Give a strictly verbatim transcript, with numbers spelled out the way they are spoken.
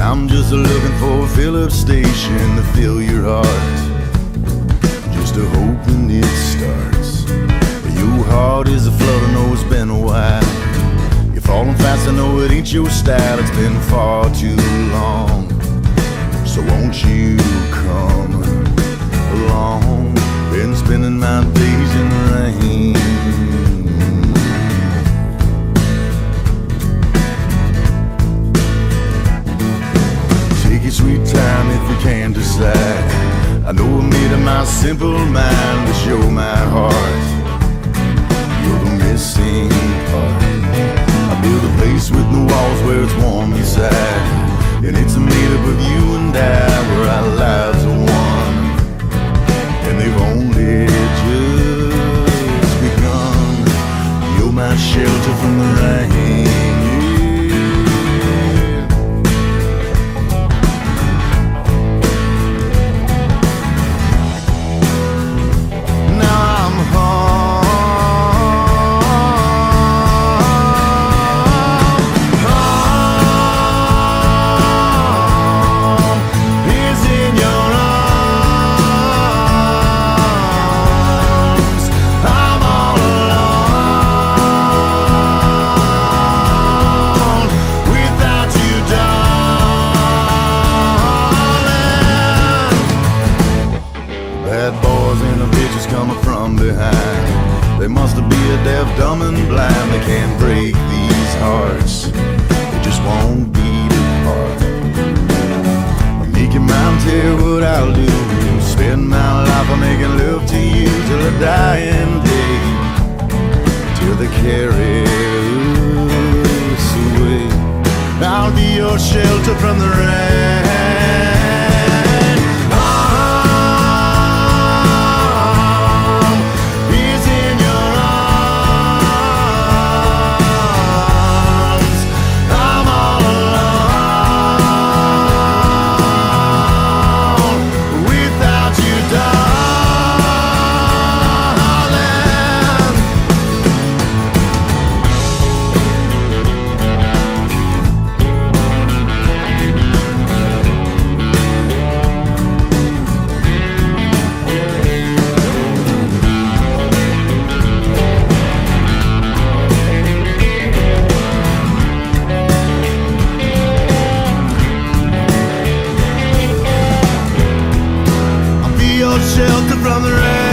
I'm just looking for a fill-up station to fill your heart, just a hoping it starts. Your heart is a flood, I know it's been a while. You're falling fast, I know it ain't your style. It's been far too long, so won't you come along? Been spending my days in the rain. Take your sweet time if you can decide. I know I made up my simple mind to show my heart. You're the missing part. I build a place with no walls where it's warm inside, and it's made up of you and I, where our lives are one, and they've only just begun. You're my shelter from the rain. Coming from behind, they must be a deaf, dumb, and blind. They can't break these hearts, they just won't beat apart. I'll make your mind tell what I'll do. Spend my life on making love to you till the dying day, till they carry us away. I'll be your shelter from the rain. Shelter from the rain.